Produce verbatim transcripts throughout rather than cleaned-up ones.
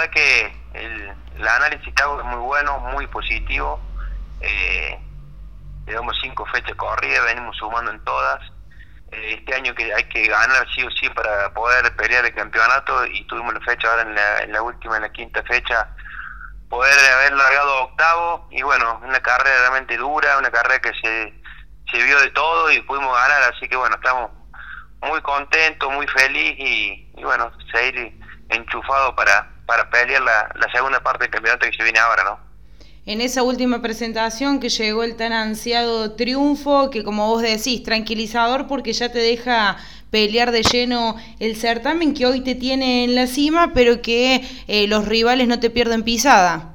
verdad que el, el análisis que hago es muy bueno, muy positivo. Eh, llevamos cinco fechas corridas, venimos sumando en todas. Eh, este año que hay que ganar sí o sí para poder pelear el campeonato, y tuvimos la fecha ahora en la, en la última, en la quinta fecha, poder haber largado octavo. Y bueno, una carrera realmente dura, una carrera que se, se vio de todo y pudimos ganar, así que bueno, estamos muy contentos, muy felices y, y bueno, seguir enchufados para, para pelear la, la segunda parte del campeonato que se viene ahora, ¿no? En esa última presentación que llegó el tan ansiado triunfo, que como vos decís, tranquilizador porque ya te deja pelear de lleno el certamen que hoy te tiene en la cima, pero que eh, los rivales no te pierden pisada.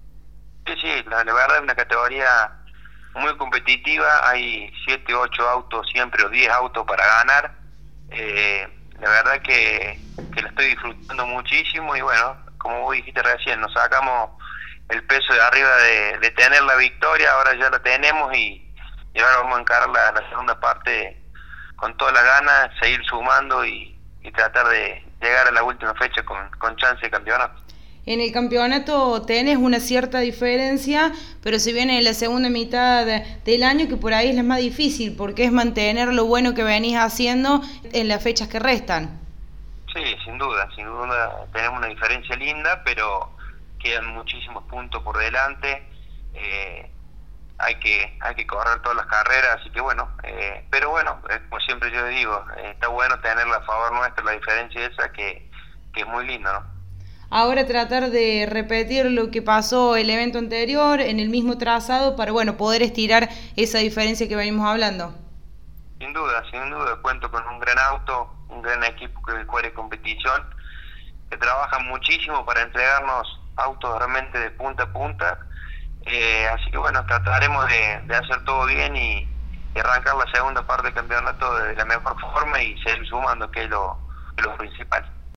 Sí, sí, la, la verdad es una categoría muy competitiva, hay siete, ocho autos siempre, o diez autos para ganar. Eh, la verdad que, que la estoy disfrutando muchísimo y bueno, como vos dijiste recién, nos sacamos el peso de arriba de, de tener la victoria, ahora ya la tenemos y, y ahora vamos a encarar la, la segunda parte con todas las ganas, seguir sumando y, y tratar de llegar a la última fecha con, con chance de campeonato. En el campeonato tenés una cierta diferencia, pero se viene en la segunda mitad del año, que por ahí es la más difícil, porque es mantener lo bueno que venís haciendo en las fechas que restan. Sí, sin duda, sin duda tenemos una diferencia linda, pero quedan muchísimos puntos por delante. Eh, hay que hay que correr todas las carreras, así que bueno, eh, pero bueno, eh, como siempre yo digo, eh, está bueno tenerla a favor nuestro, la diferencia esa que, que es muy linda, ¿no? Ahora tratar de repetir lo que pasó el evento anterior en el mismo trazado para bueno poder estirar esa diferencia que venimos hablando. Sin duda, sin duda, cuento con un gran auto, un gran equipo que corre competición, que trabaja muchísimo para entregarnos autos realmente de punta a punta, eh, así que bueno, trataremos de, de hacer todo bien y, y arrancar la segunda parte del campeonato de la mejor forma y seguir sumando, que es lo, lo principal.